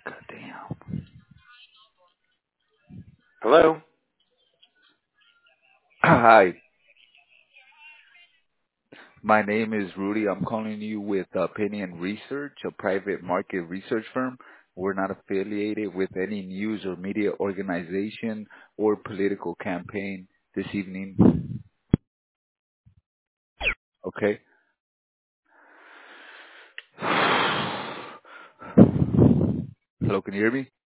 God damn. Hello? Hi, my name is Rudy. I'm calling you with Opinion Research, a private market research firm. We're not affiliated with any news or media organization or political campaign this evening. Okay? Hello, can you hear me?